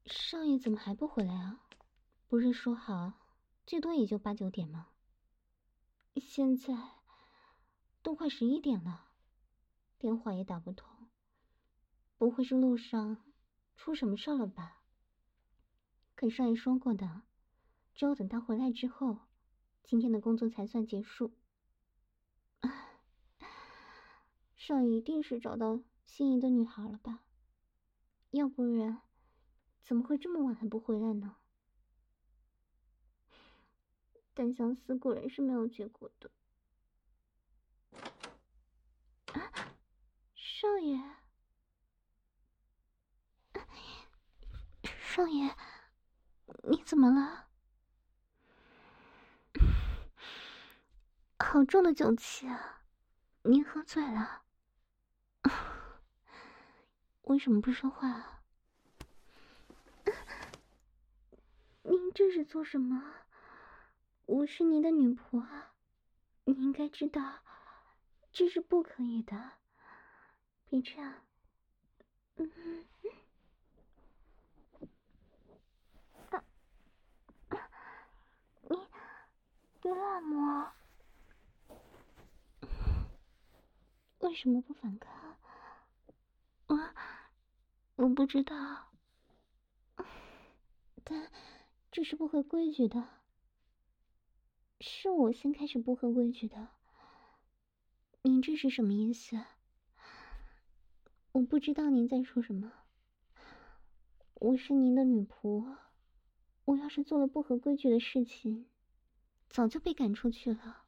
少爷怎么还不回来啊？不是说好最多也就8、9点吗？现在都快11点了，电话也打不通，不会是路上出什么事了吧？可少爷说过的，只有等他回来之后，今天的工作才算结束。少爷一定是找到心仪的女孩了吧？要不然怎么会这么晚还不回来呢？但相思果然是没有结果的。少爷，少爷，你怎么了？好重的酒气啊！您喝醉了？为什么不说话啊？您这是做什么？我是您的女仆啊，你应该知道，这是不可以的。别这样。你别乱摸。为什么不反抗？我不知道，但这是不合规矩的。是我先开始不合规矩的。您这是什么意思？我不知道您在说什么。我是您的女仆，我要是做了不合规矩的事情，早就被赶出去了。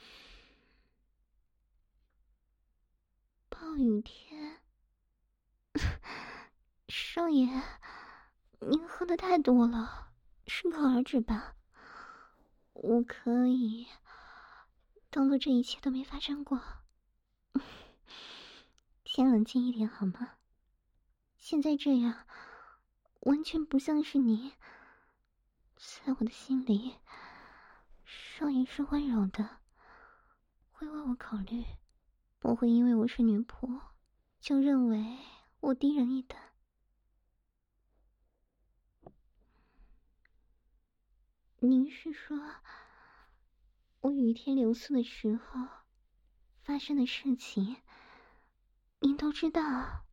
暴雨天，少爷，您喝的太多了，适可而止吧。我可以当做这一切都没发生过。先冷静一点好吗？现在这样，完全不像是你。在我的心里，少爷是温柔的，会为我考虑，不会因为我是女仆，就认为我低人一等。您是说，我雨天留宿的时候发生的事情，您都知道？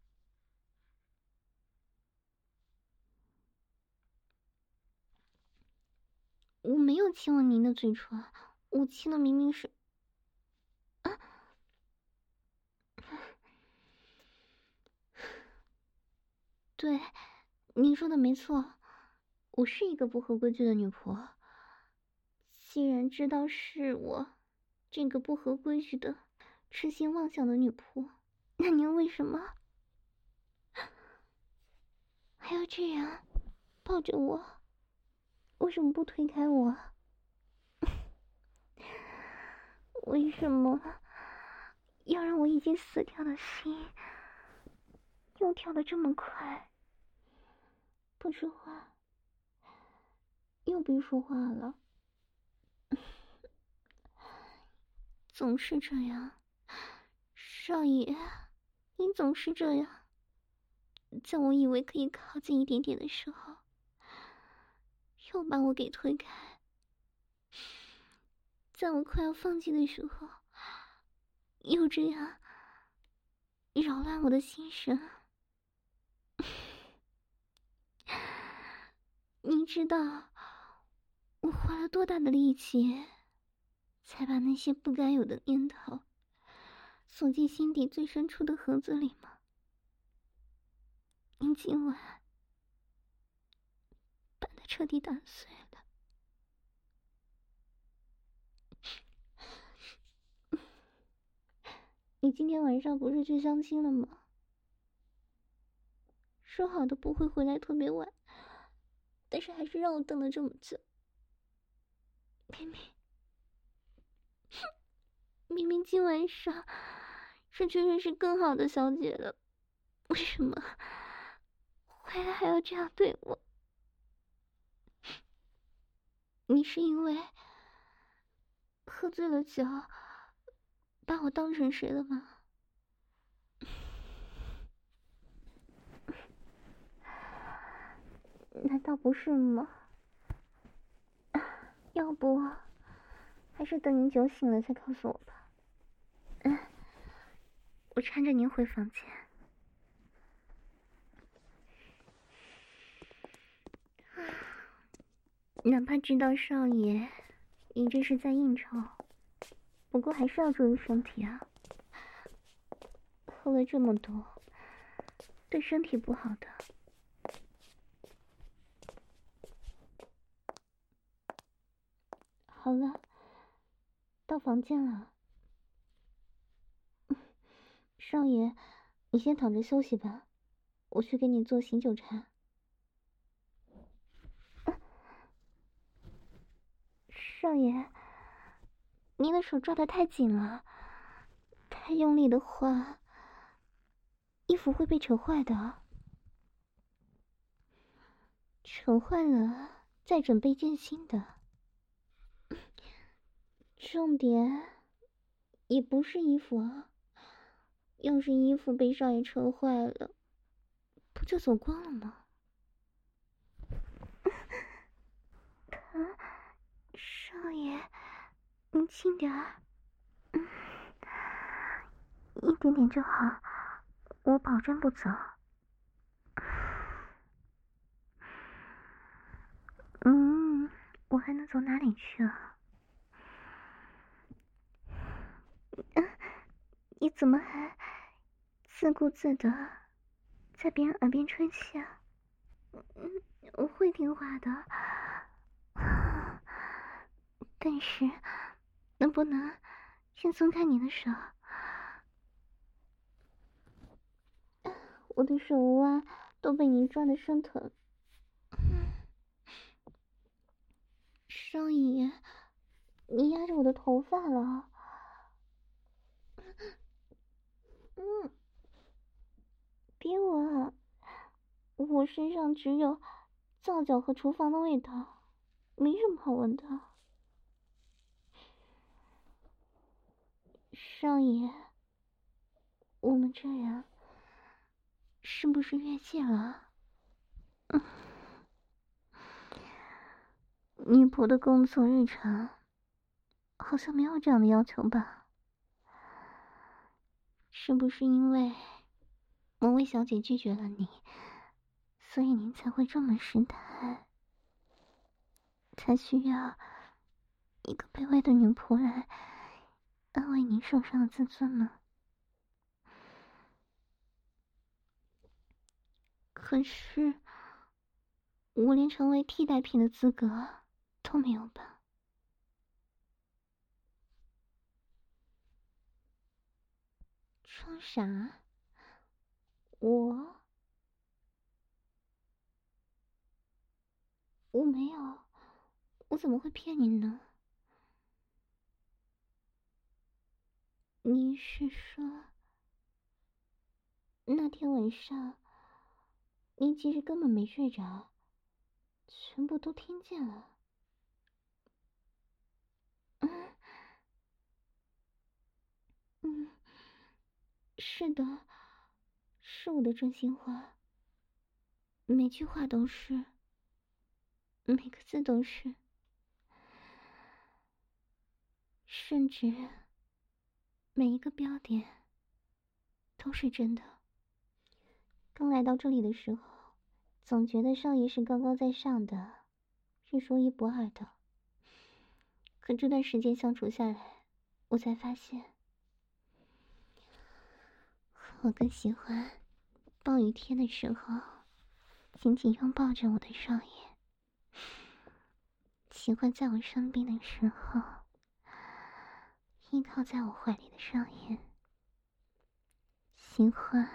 我没有亲吻您的嘴唇，我亲的明明是……对，您说的没错，我是一个不合规矩的女仆。既然知道是我这个不合规矩的、痴心妄想的女仆，那您为什么还要这样抱着我？为什么不推开我？为什么要让我已经死掉的心又跳得这么快？不说话，又别说话了。总是这样，少爷，你总是这样。在我以为可以靠近一点点的时候，又把我给推开。在我快要放弃的时候，又这样扰乱我的心神。你知道我花了多大的力气，才把那些不该有的念头锁进心底最深处的盒子里吗？你今晚把它彻底打碎了。你今天晚上不是去相亲了吗？说好的不会回来特别晚，但是还是让我等了这么久。明明今晚上是去认识更好的小姐了，为什么回来还要这样对我？你是因为喝醉了酒把我当成谁了吗？ 难道不是吗？要不还是等您酒醒了再告诉我吧。我搀着您回房间。哪怕知道少爷你这是在应酬，不过还是要注意身体啊。喝了这么多，对身体不好的。好了，到房间了。少爷，你先躺着休息吧，我去给你做醒酒茶。少爷，您的手抓得太紧了，太用力的话，衣服会被扯坏的。扯坏了再准备件新的。重点也不是衣服啊，要是衣服被少爷扯坏了，不就走光了吗？少爷，您轻点儿，一点点就好，我保证不走。我还能走哪里去啊？你怎么还自顾自的在别人耳边吹气啊？我会听话的，但是能不能先松开你的手？我的手腕都被你抓得生疼。少爷，你压着我的头发了。别闻，我身上只有皂角和厨房的味道，没什么好闻的。少爷，我们这样是不是越界了？女仆的工作日常好像没有这样的要求吧？是不是因为某位小姐拒绝了你，所以您才会这么失态，才需要一个卑微的女仆来安慰您受伤的自尊呢？可是我连成为替代品的资格都没有吧？装傻？我没有，我怎么会骗你呢？你是说那天晚上您其实根本没睡着，全部都听见了？嗯，是的，是我的真心话，每句话都是，每个字都是，甚至每一个标点都是真的。刚来到这里的时候，总觉得少爷是高高在上的，是说一不二的。可这段时间相处下来，我才发现，我更喜欢暴雨天的时候紧紧拥抱着我的少爷，喜欢在我生病的时候依靠在我怀里的少爷，喜欢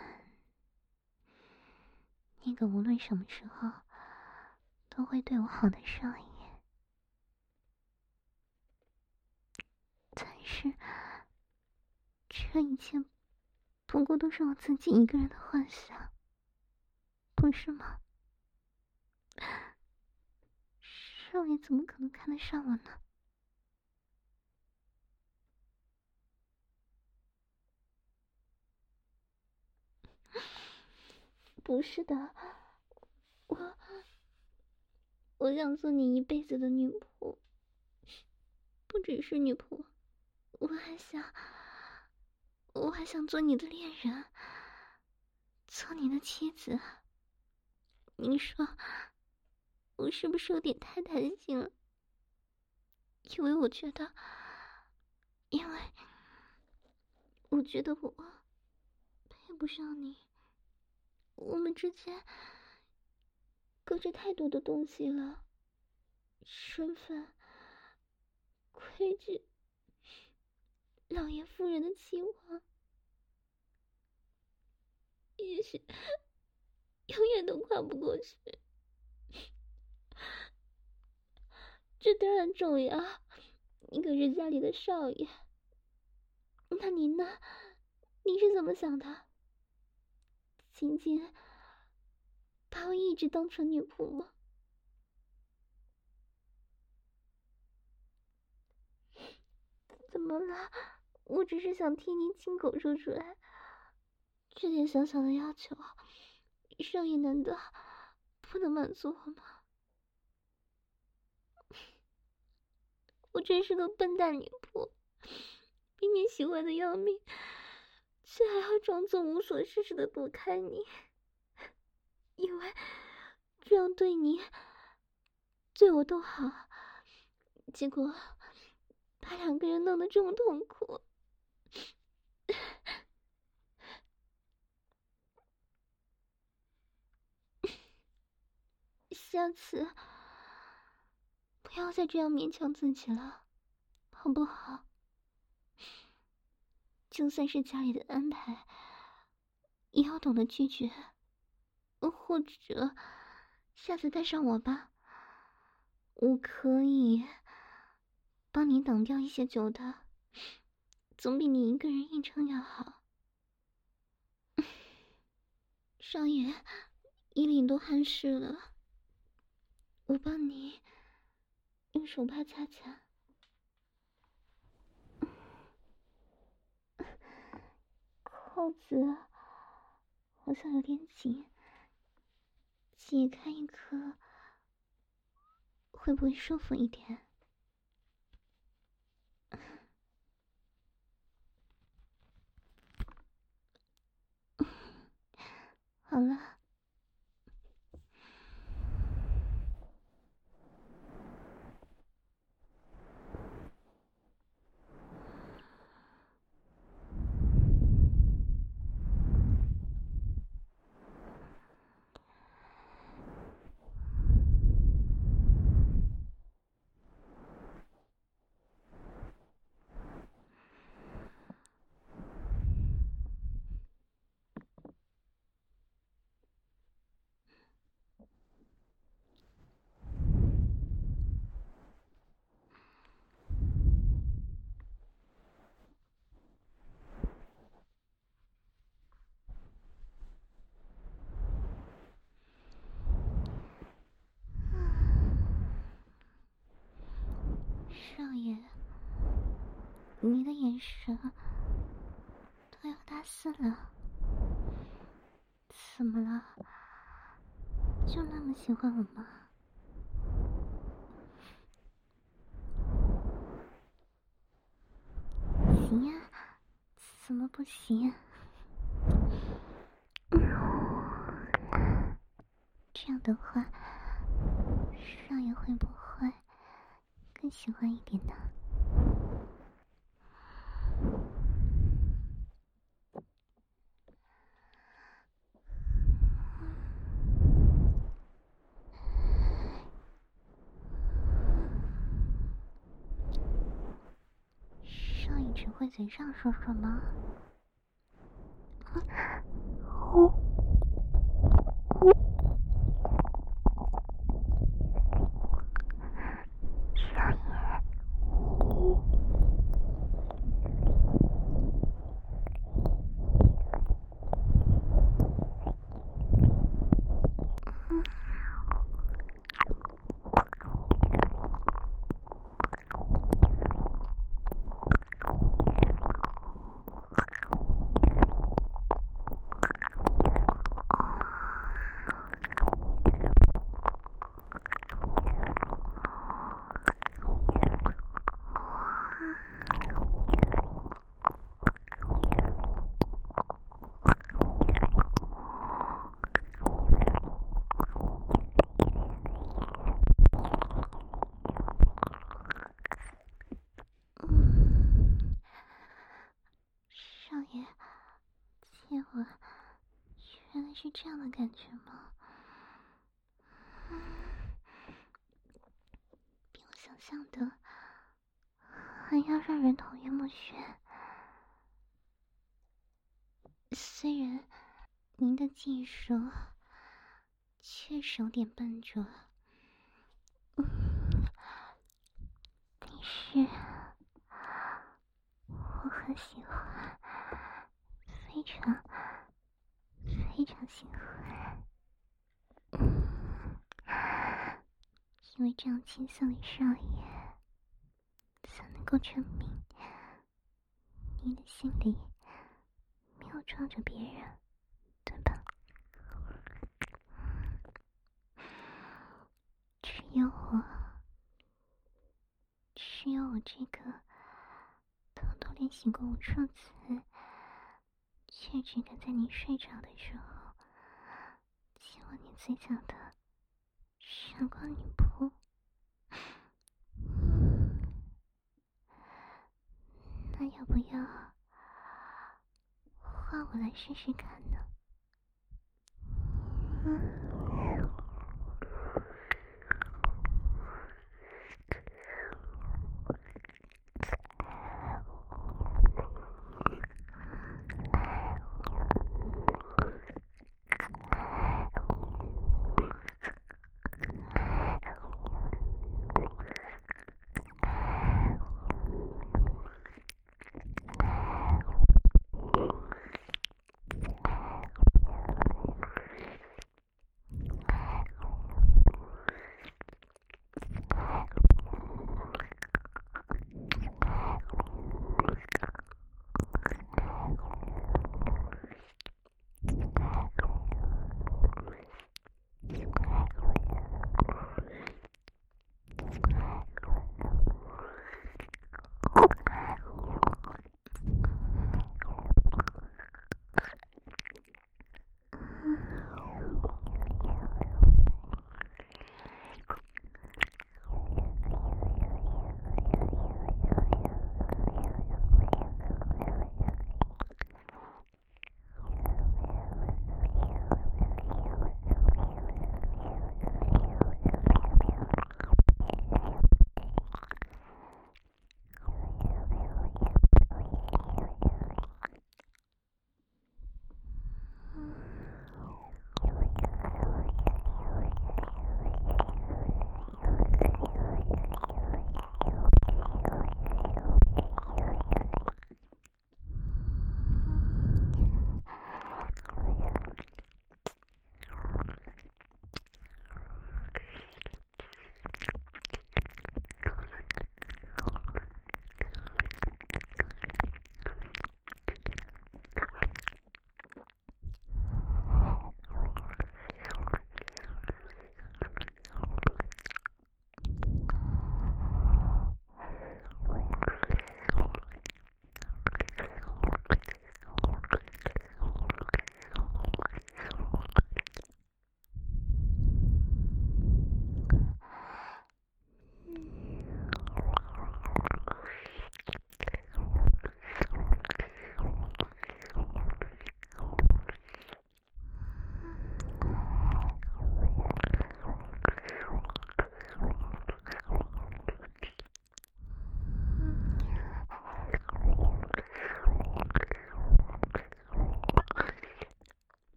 那个无论什么时候都会对我好的少爷。但是这一切不过都是我自己一个人的幻想，不是吗？少爷怎么可能看得上我呢？不是的， 我想做你一辈子的女仆，不只是女仆，我还想做你的恋人，做你的妻子。你说我是不是有点太贪心了？因为我觉得我配不上你，我们之间隔着太多的东西了，身份、规矩、老爷夫人的期望，也许永远都跨不过去。这当然重要，你可是家里的少爷。那您呢？您是怎么想的？仅仅把我一直当成女仆吗？怎么了？我只是想听您亲口说出来，这点小小的要求，少爷难道不能满足我吗？我真是个笨蛋女仆，明明喜欢的要命，却还要装作无所事事的躲开你，因为这样对你、对我都好，结果把两个人弄得这么痛苦。下次不要再这样勉强自己了，好不好？就算是家里的安排，也要懂得拒绝，或者下次带上我吧，我可以帮你挡掉一些酒的，总比你一个人硬撑要好。少爷，衣领都汗湿了，我帮你用手帕擦擦。扣子好像有点紧，解开一颗会不会舒服一点？好了。少爷，你的眼神都要大4了，怎么了？就那么喜欢我吗？行呀，怎么不行？这样的话，少爷会不会更喜欢一点呢？少爷只会嘴上说说吗？ 原来是这样的感觉吗？比我想象的还要让人头晕目眩。虽然您的技术确实有点笨拙，但是我很喜欢，非常非常喜欢。因为这样青涩的少爷，才能够证明你的心里没有装着别人，对吧？只有我这个偷偷练习过无数次，却只敢在你睡着的时候亲吻你嘴角的闪光女仆。那要不要换我来试试看呢？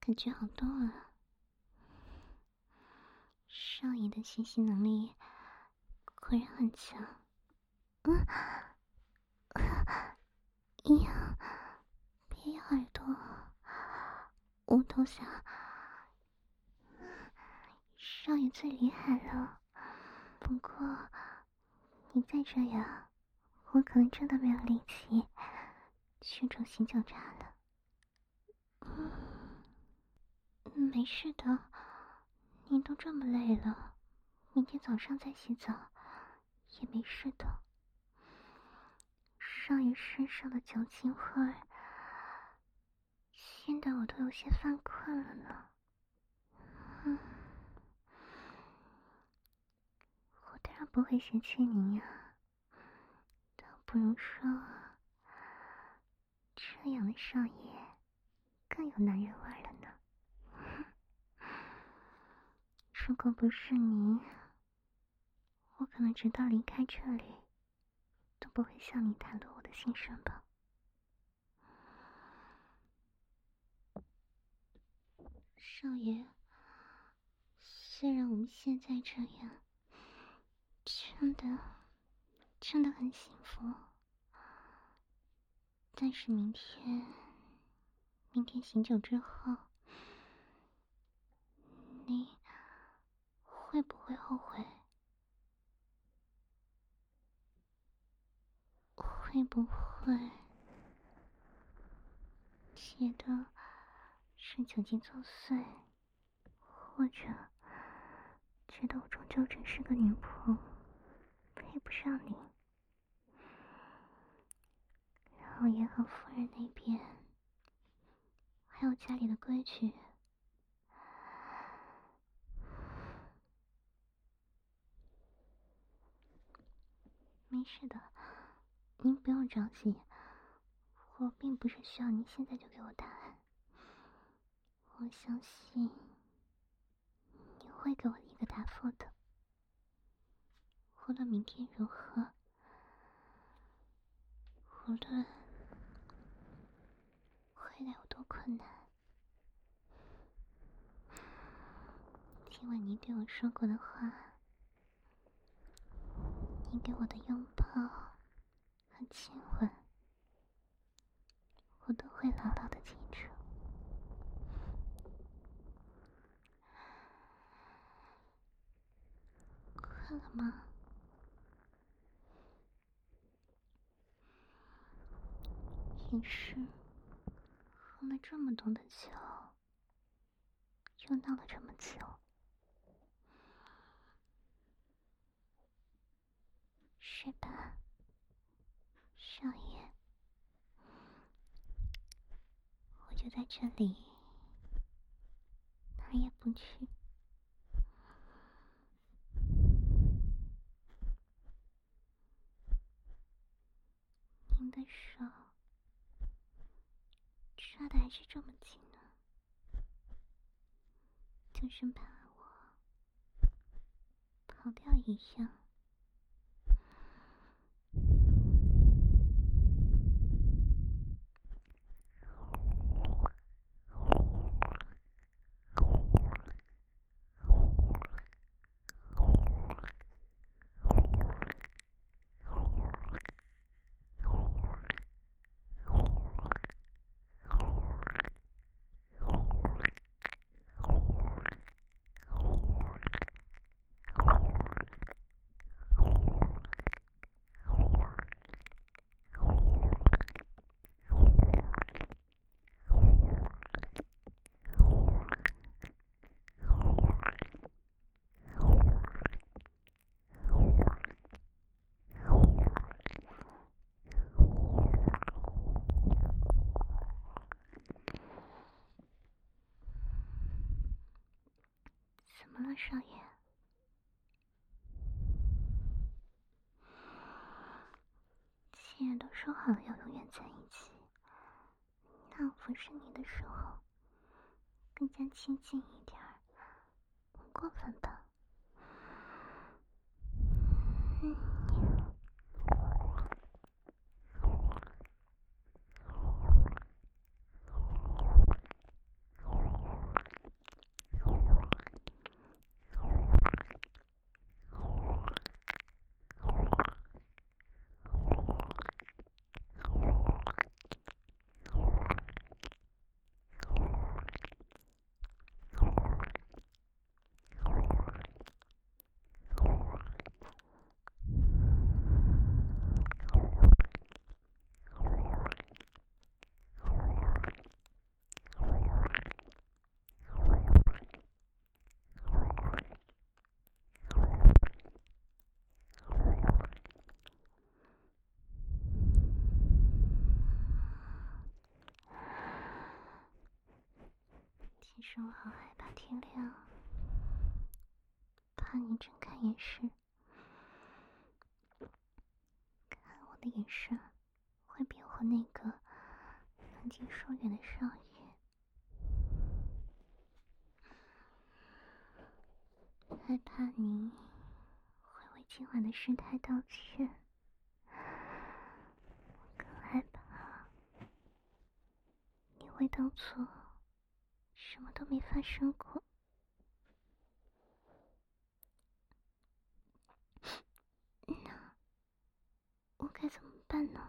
感觉好多了。少爷的学习能力果然很强。呀，别咬耳朵，我都想。少爷最厉害了，不过你再这样，我可能真的没有力气去做醒酒茶了。没事的，你都这么累了，明天早上再洗澡也没事的。少爷身上的酒精味儿，熏得我都有些犯困了呢。我当然不会嫌弃你呀，倒不如说，这样的少爷更有男人味了呢。如果不是你，我可能直到离开这里都不会向你袒露我的心声吧。少爷，虽然我们现在这样，真的很幸福，但是明天醒酒之后，你会不会后悔？会不会觉得是酒精作祟，或者觉得我终究只是个女仆，配不上你？然后也和夫人那边，还有家里的规矩，没事的，您不用着急，我并不是需要您现在就给我答案。我相信你会给我一个答复的。无论明天如何，无论回来有多困难，听完您对我说过的话，您给我的拥抱和亲吻，我都会牢牢的记住。困了吗？也是喝了这么多的酒，又闹了这么久，是吧，少爷？我就在这里，哪儿也不去。您的手抓的还是这么紧呢，就生怕我跑掉一样。怎么了，少爷？既然都说好了要永远在一起，那我服侍你的时候更加亲近一点儿，不过分吧？ 是我好害怕天亮，怕你睁开眼时，看我的眼神会变回那个曾经疏远的少爷，害怕你会为今晚的失态道歉，更害怕你会当作什么都没发生过。那我该怎么办呢？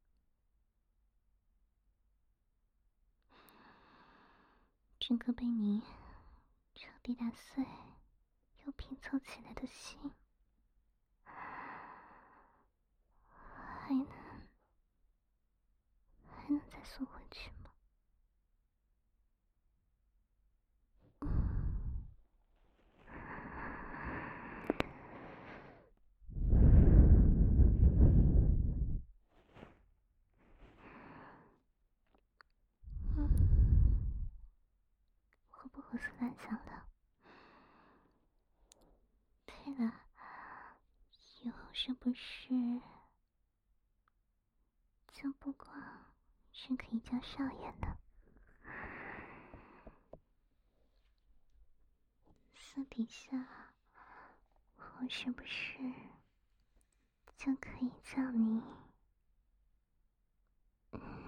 整个被你彻底打碎又拼凑起来的心，还能再送回去吗？我不胡思乱想了。对了，以后是不是就不光是可以叫少爷呢？私底下，我是不是就可以叫你